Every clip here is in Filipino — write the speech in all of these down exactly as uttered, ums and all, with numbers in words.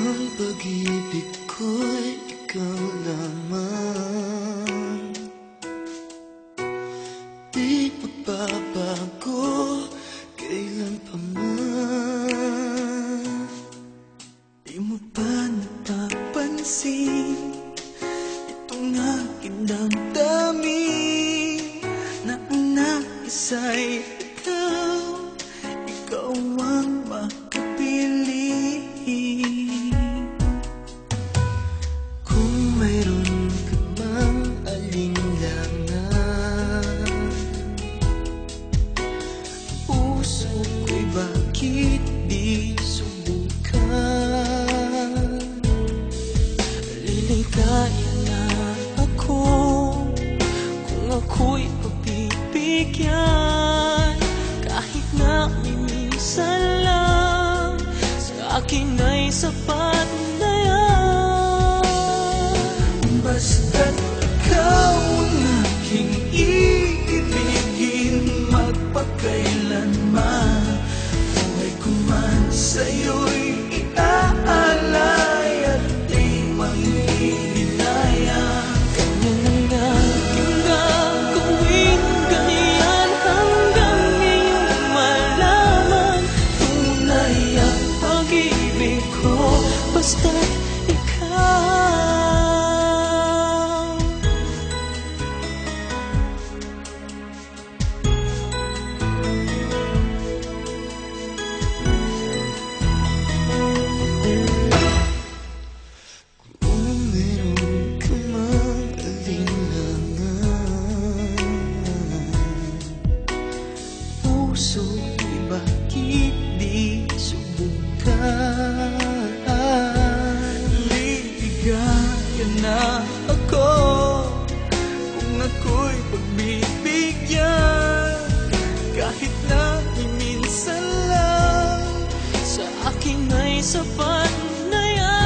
Ang pag-ibig ko'y ikaw lamang, di magbabago kailan pa man. Di mo ba napapansin itong aking damdamin, na ang nais-ay ikaw, ikaw ang makapili. Kung mayroon ka mang alinlangan, puso ko'y bakit di subukan? Liligaya na ako kung ako'y pagbibigyan, kahit na minsan lang sa akin ay sapat na yan. Basta't ikaw ang aking iibigin, magpakailanman buhay ko man sa'yo'y iaalay at di manghihinaya. Ganyan ang aking gagawin, ganyan hanggang iyong malaman tunay ang pag-ibig ko, basta't ikaw. Puso'y bakit di subukan? Liligaya na ako kung ako'y pagbibigyan, kahit na minsan lang sa akin ay sapat na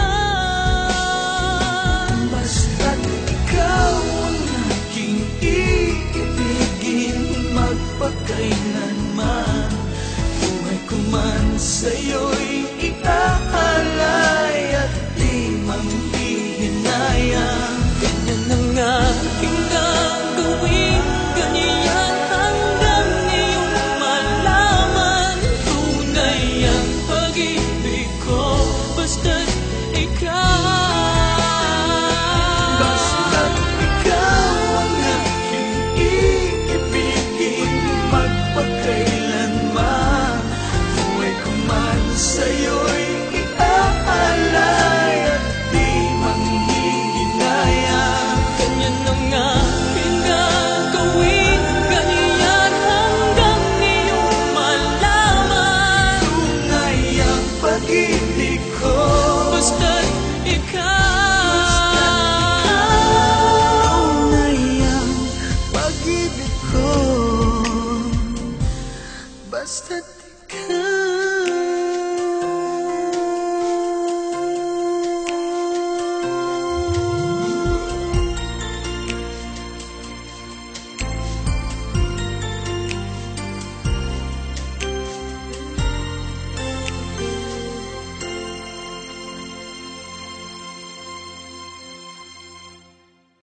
yan. Basta't ikaw ang aking iibigin, magpakailanman buhay ko man sa'yo'y iaalay at di manghihinayang. Ganyan ang aking gagawin, ganyan hanggang iyong malaman tunay ang pag-ibig ko, basta't ikaw. Basta't ikaw ang aking iibigin, magpakailanman buhay ko man sa'yo'y iaalay at di manghihinayang. Ganyan ang aking gagawin, ganyan hanggang iyong malaman tunay ang pag-ibig ko, basta't ikaw. Tunay ang pag-ibig ko, basta't